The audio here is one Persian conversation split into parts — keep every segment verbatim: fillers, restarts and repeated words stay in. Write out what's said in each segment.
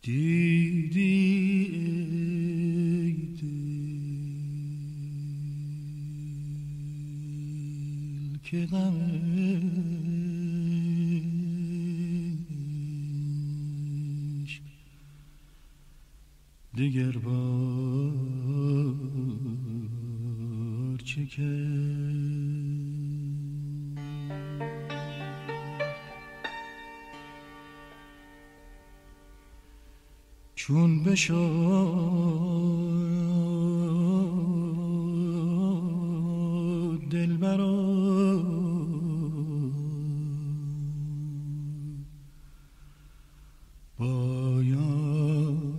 دیدی ای دل که غمش دگر بار چکد چون بشد دلبرا با یار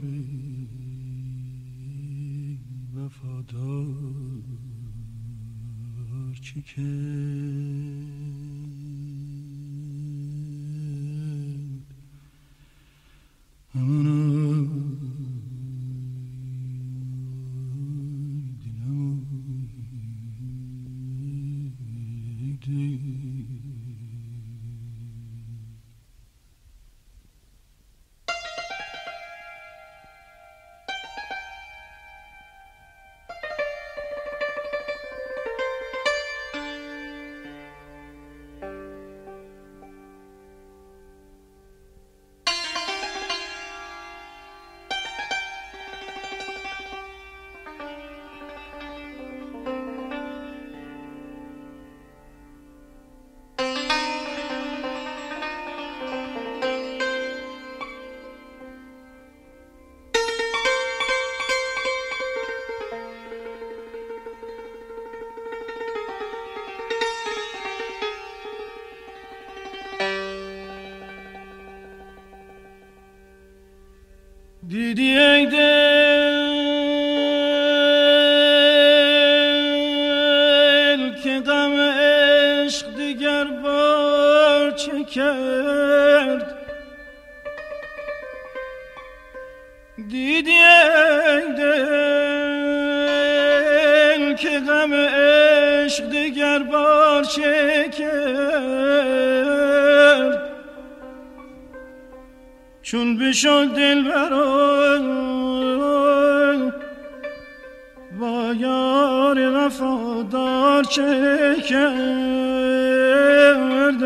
وفادار چه کرد همانا دیدی ای دل که غم عشق دیگر بار چه کرد دیدی ای دل که غم عشق دیگر بار چه کرد چون بشد دلبرا با یار وفادار چه کرد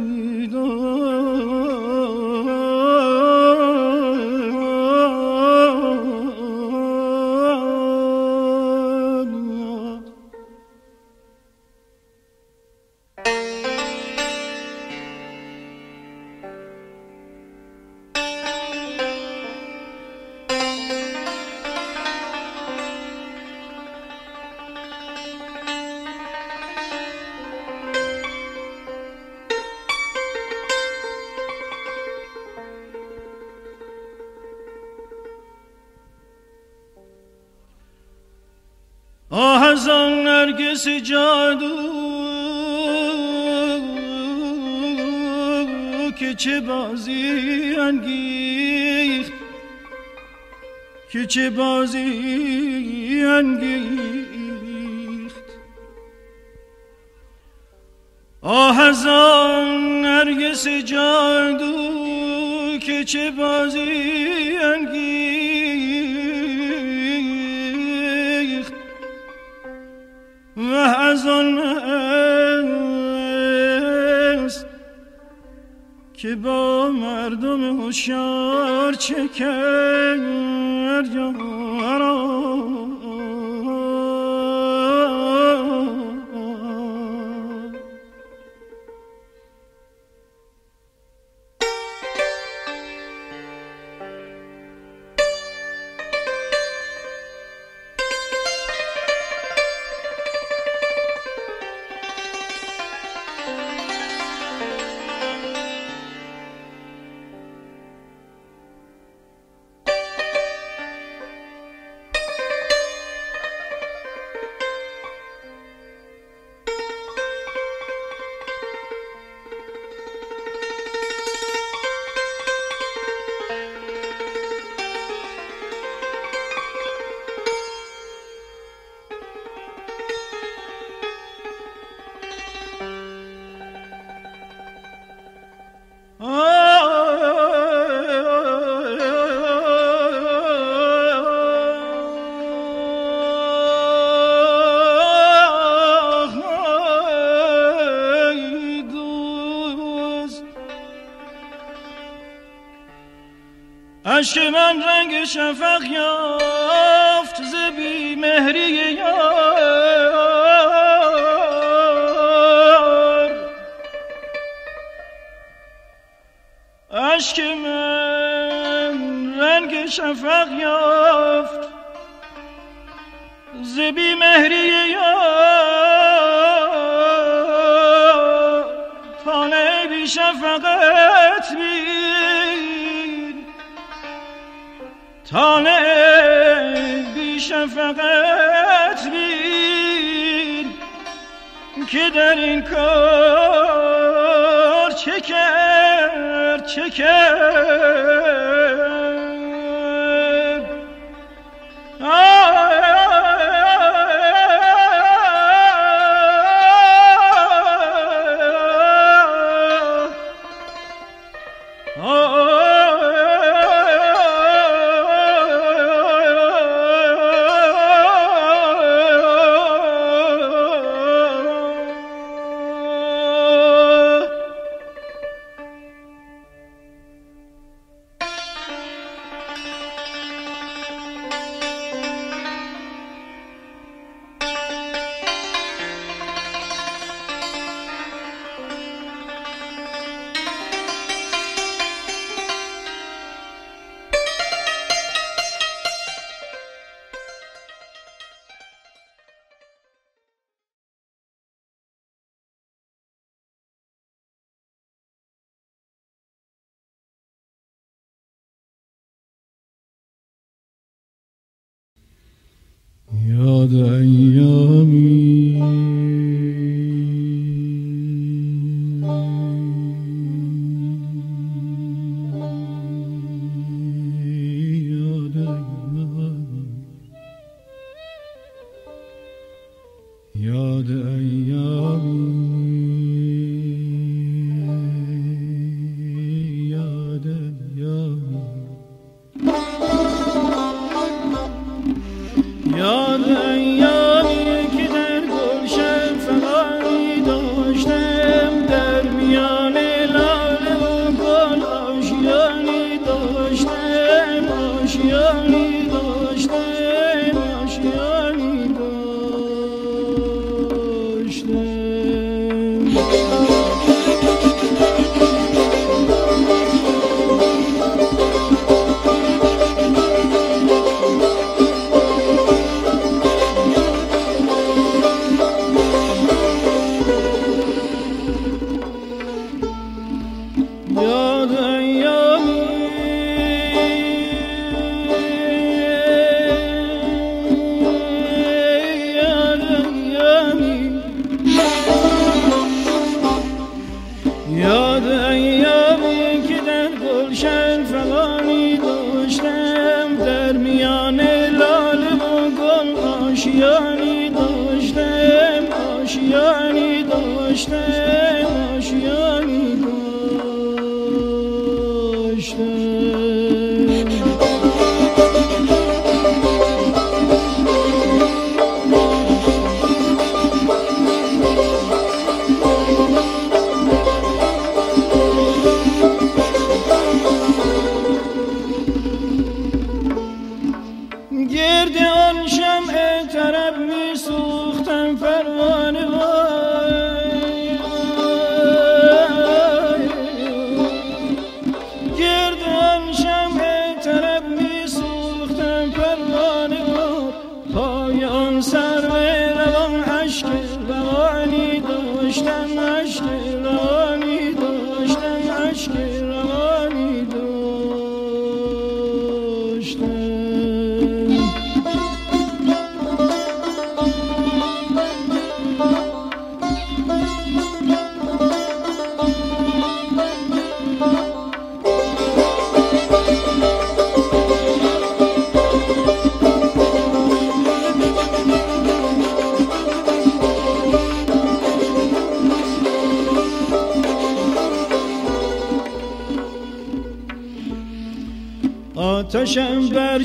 آه از آن نرگس جادو که چه بازی انگیخت که چه بازی انگیخت آه از آن نرگس جادو که چه بازی انگیخت و از آن است که با مردم هوشیار چه کرد یارا عشق من رنگ شفق یافت ز بی مهری یار. عشق من رنگ شفق یافت ز بی مهری یار. طالع بی شفقت بین، طالع بی شفقت بین که در این کار چه کرد چه کرد. یاد ایامی یاد ایامی یاد ایامی یاد ایامی یاد ایامی که در گلشن فغانی داشتم، در میان لاله و گل آشیانی داشتم، آشیانی داشتم، آشیانی داشتم. یاد ایامی که در گلشن فغانی داشتم، در میان لاله و گل آشیانی داشتم، آشیانی داشتم، آشیانی داشتم. گرد آن شمع طرب می سوختم پروانه وای، گرد آن شمع طرب می سوختم پروانه وای. پای آن سرو روان اشک روانی داشتم، اشک روانی داشتم، اشک روانی داشتم. آتشم بر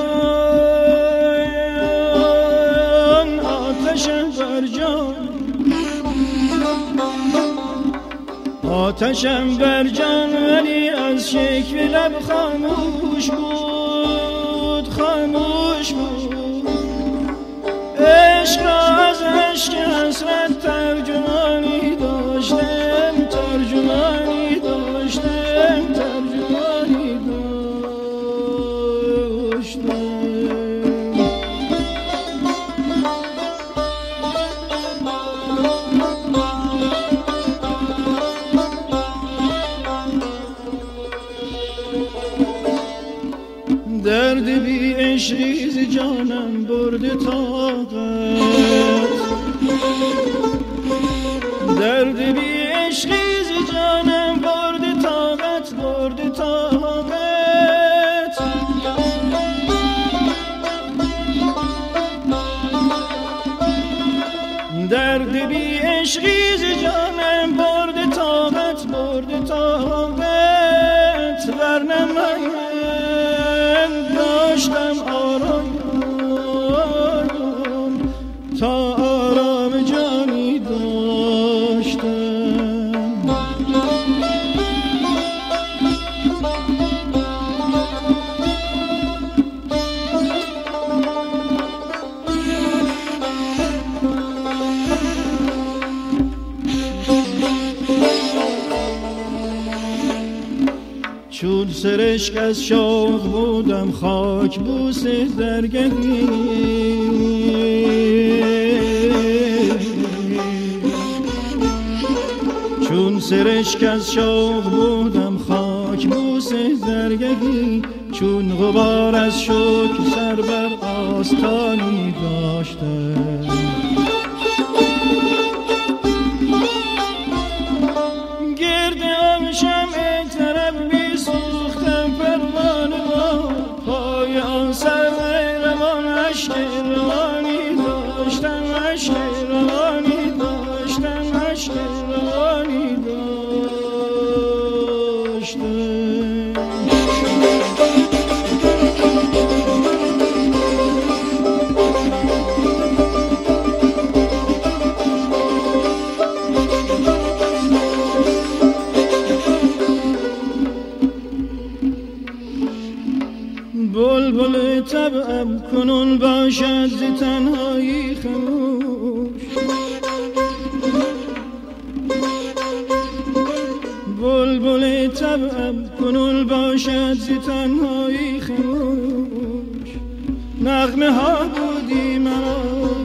جان، آتشم بر جان، آتشم بر جان ولی از شکل لب خاموش بود، خاموش بود. عشق از عشق حسرت ترجمانی داشتم، ترجمانی داشتم، ترجمانی داشتم. درد بی عشقی ز جانم برده طاقت، درد بی عشقی ز جانم برده طاقت، برده طاقت. درد بی عشقی ز جانم برده طاقت، برده طاقت. ورنه من داشتم آرام تا آرام جانی داشتم. چون سرشک از شوق بودم خاک بوس درگهی، چون سرشک از شوق بودم خاک بوس درگهی. چون غبار از شوق سر بر آستانی داشتم. گرد آب شمع طرب می سوختم پروانه با پای آن سر روان. عشق روانی داشتم، عشق روانی داشتم، عشق روانی داشتم. بلبل طبعم کنون باشد ز تنهایی خموش، بلبل طبعم کنون باشد ز تنهایی خموش. نغمه ها بودی مرا،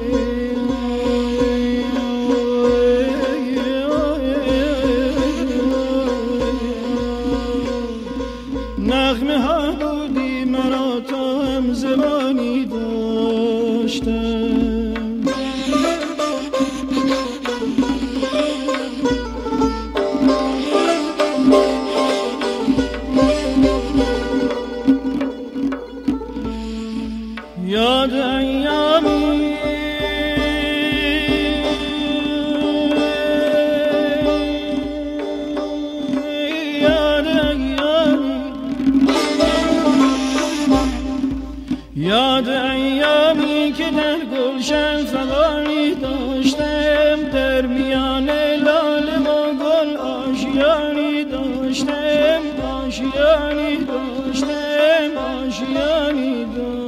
نغمه ها بودی مرا تا هم زبانی داشتم. یاد ایامی یاد ایامی یاد ایامی که در گلشن فغانی داشتم. در میان لاله و گل آشیانی داشتم، آشیانی داشتم، آشیانی داشتم.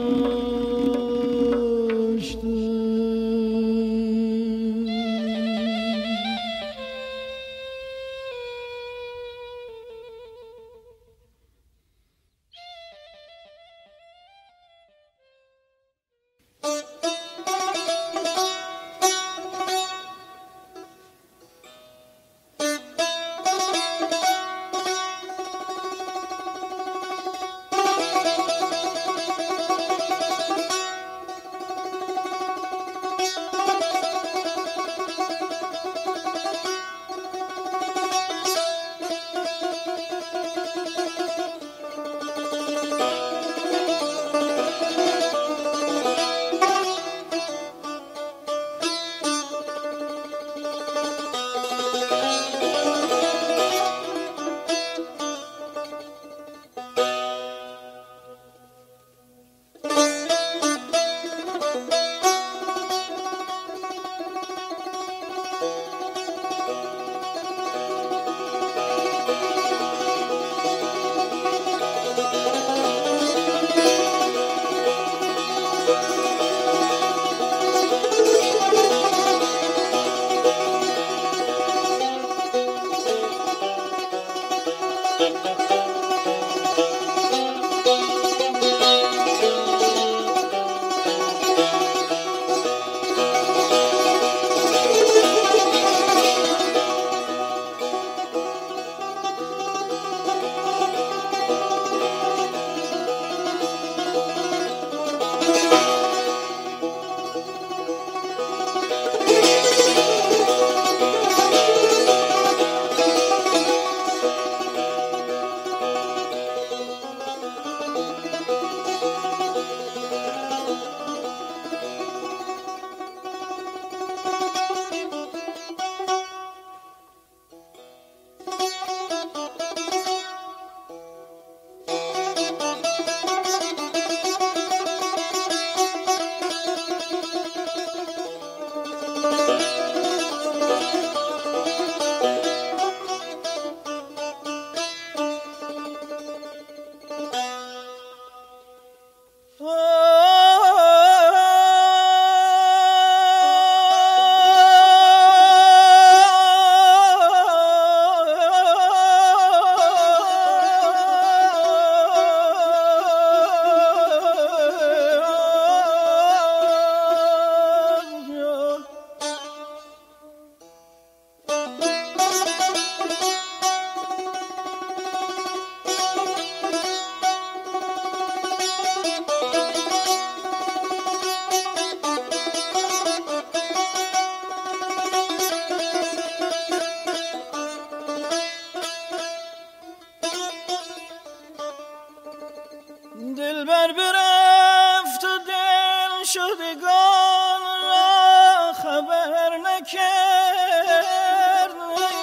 دلبر برفت و دل شدگان را خبر نکرد.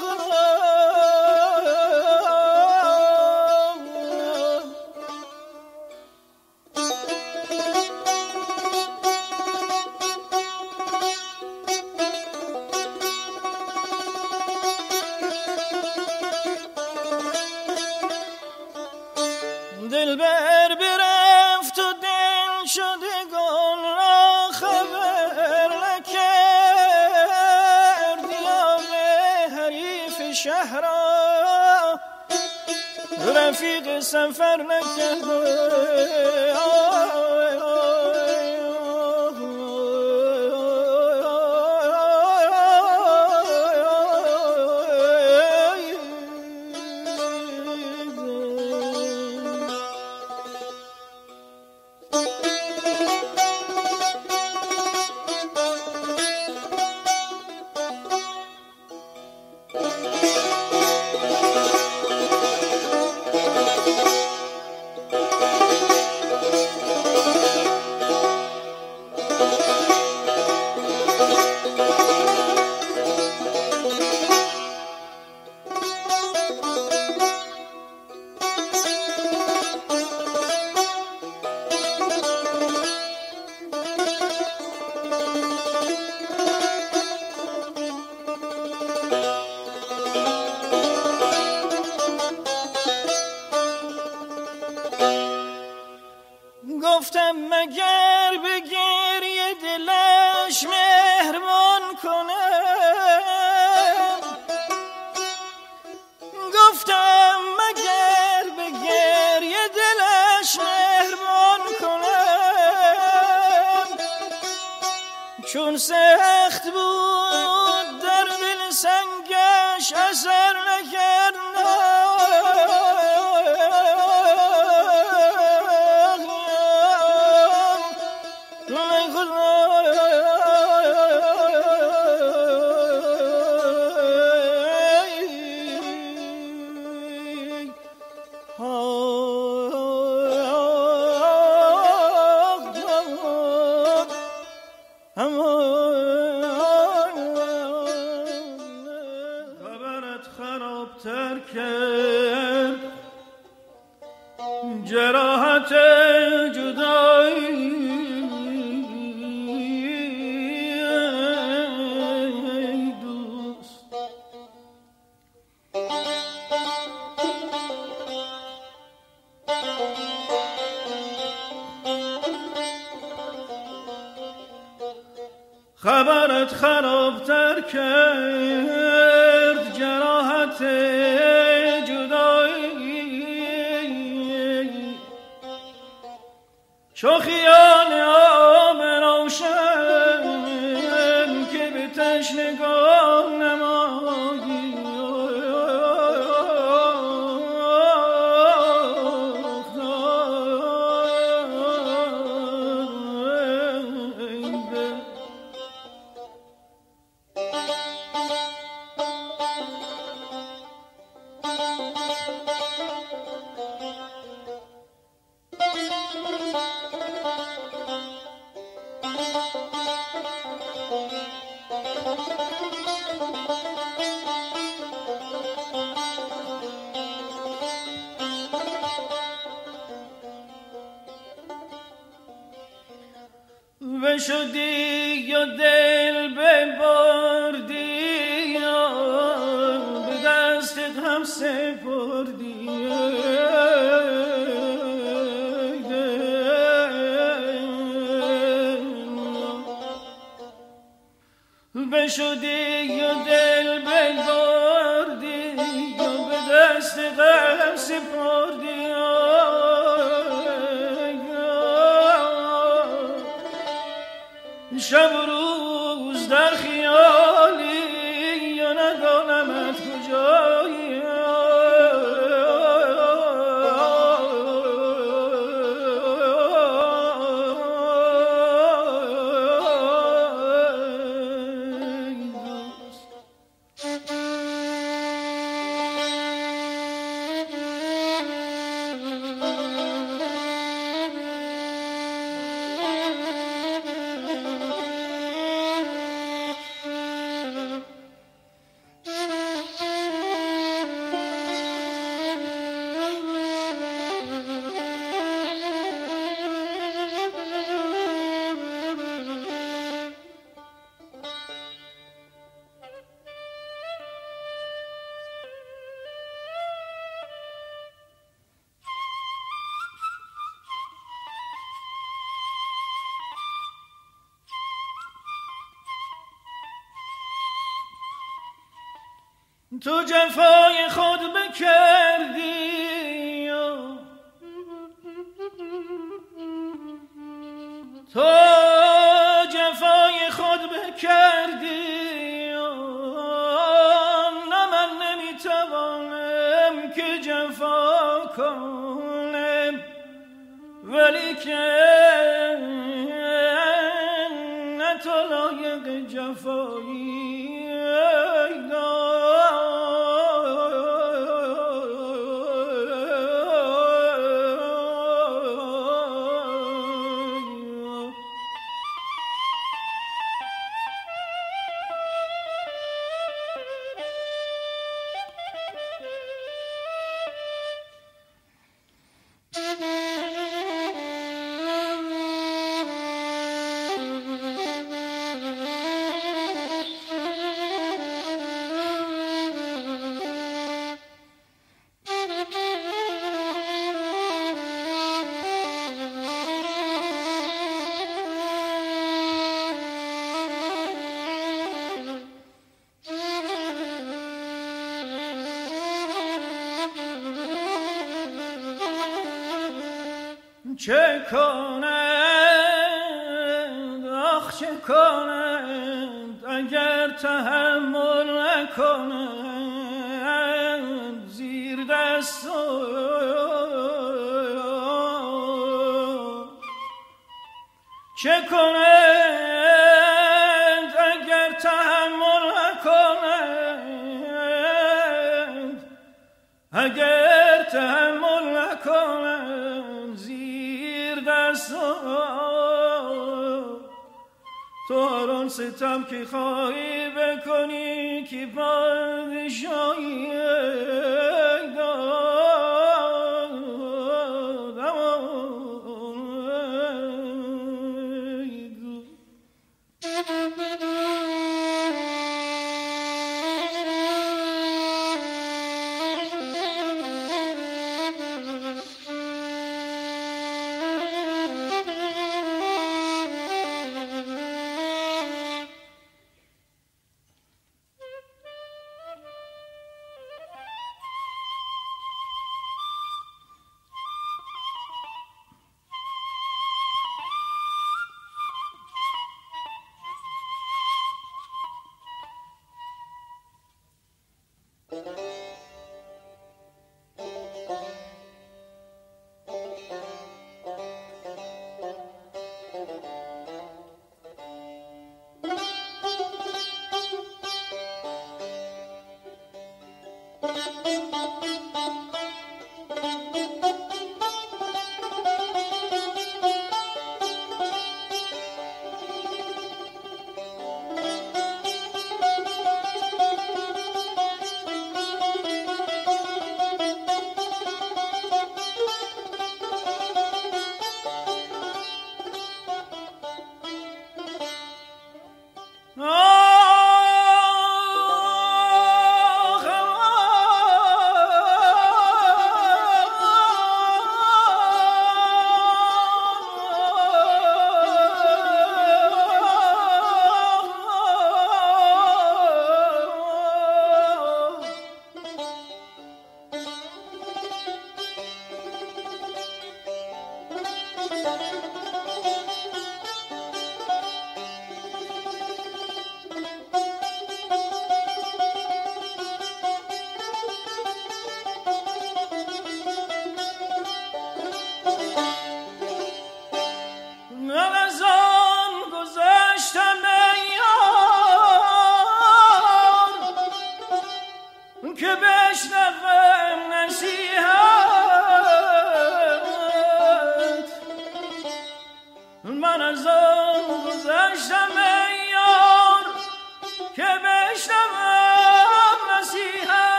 دلبر برفت و دل شدگان را خبر نکرد. دیاب حریف شهر را رفیق سفر نکرد. گفتم مگر به گریه دلش مهربان کنم. گفتم مگر به گریه دلش مهربان کنم. چون سخت بود در دل سنگش اثر نکرد. خبرت خرابتر کرد جراحت جدایی. خبرت خرابتر کرد جراحت جدایی. چو خیال آب روشن که به تشنگان نمایی. بشدی یا دل ببردی یا به دست هم سپردی. بشدی یا دل ببردی یا به دست هم سپردی. شب و روز در خیالی یا ندانمت کجایی. تو جفای خود بکردی تو جفای خود بکردی نه من نمیتوانم که جفا کنم ولی که نه تو لایق جفایی چه کنند آخ چه کنند اگر تحمل نکنند زیر دست چه کنند اگر تحمل نکنند اگر تحمل نکنند زیر دست تو هر آن ستم که خواهی بکنی که پادشاهی داد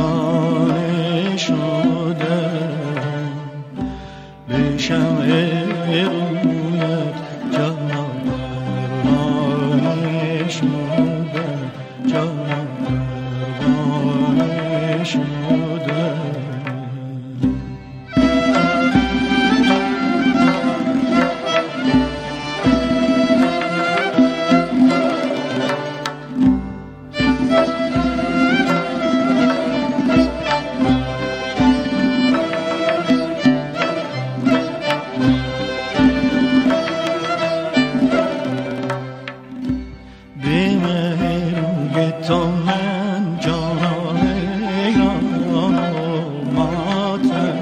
پروانه شده به شمع رویت جانم پروانه شده جانم پروانه شده تو من جانم ایران آماتم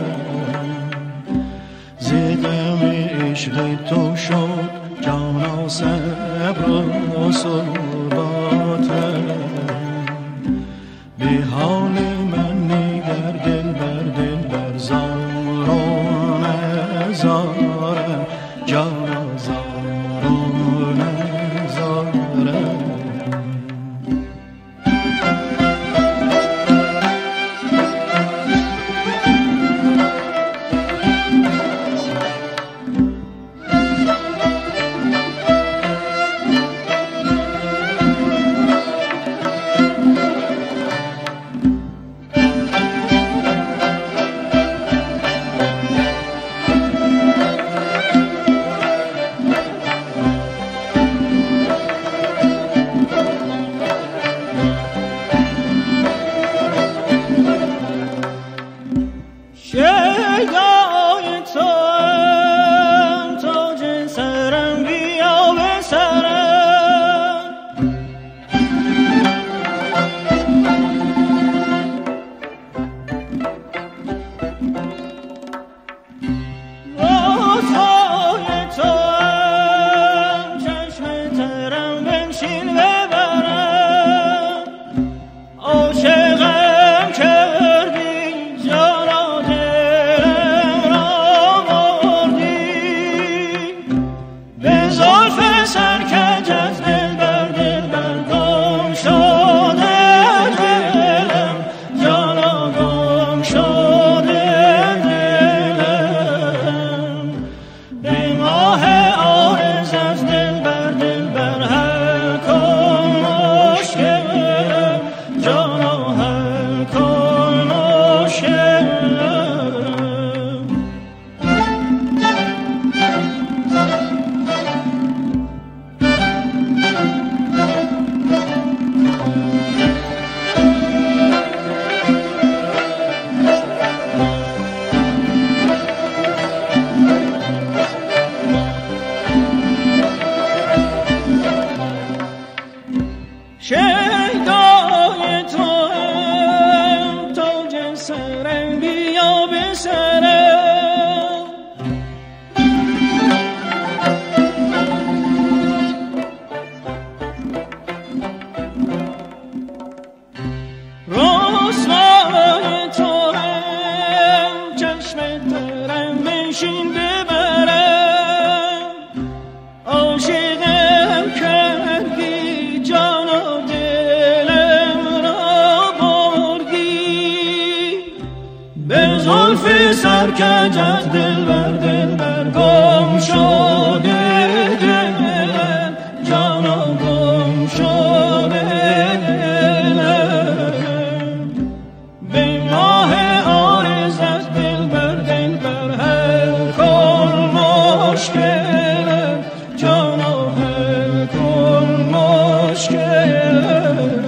زدم عشق تو شد جانا صبر و ثباتم به حال من نگر دل بر دل بر زار و نزارم جانا زار و نزارم سرکج از دل بر دل بر گم شده دلم جانا گم شده دلم به ماه عارض از دل بر دل بر هر کن مشکلم جانا هر کن مشکلم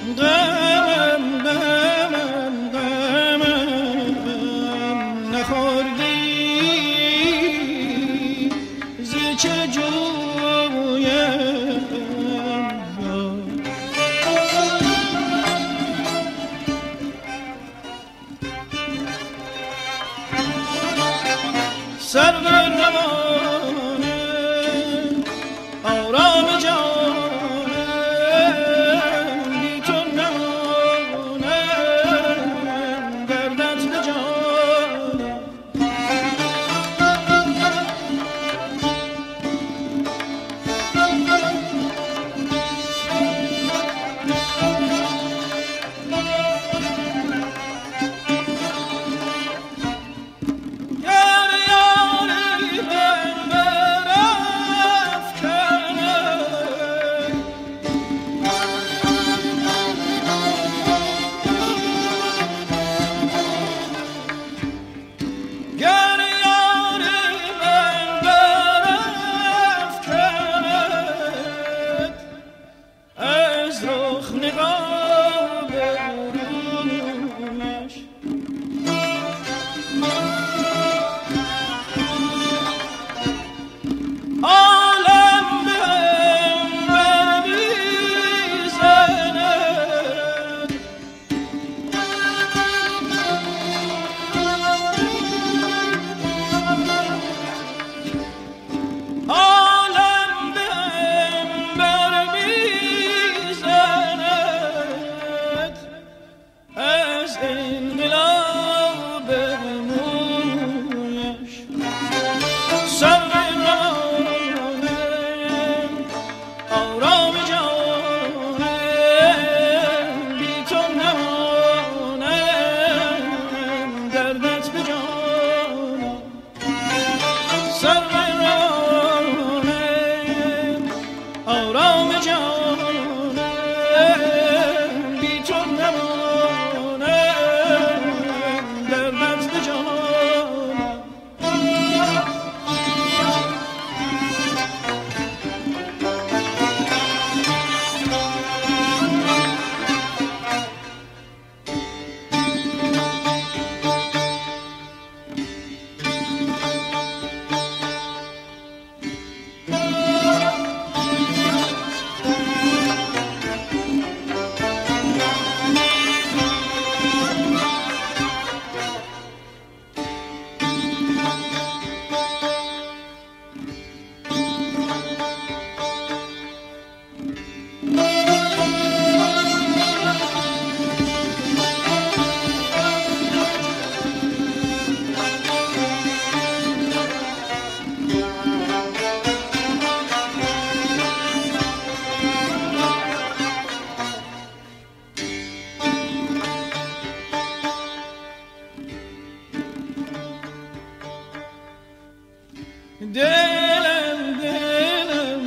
دلم دلم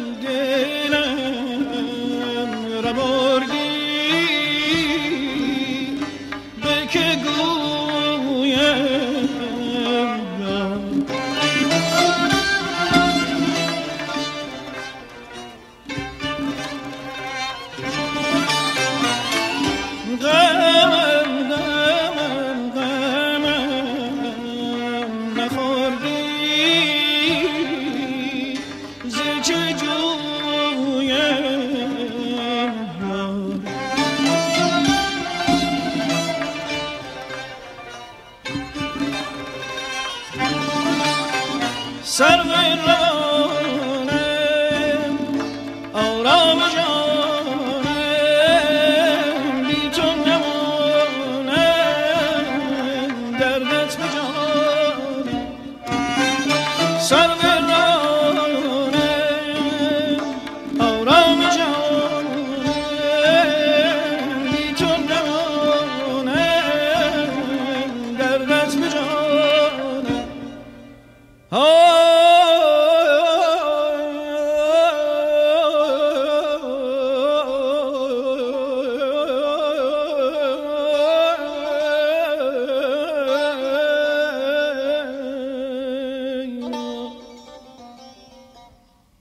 دلم را بردی به که گویم غمم غمم غمم نخوردی ز چه جویم سرو روانم آرام جانم بی تو نمانم دردت به جانم سرو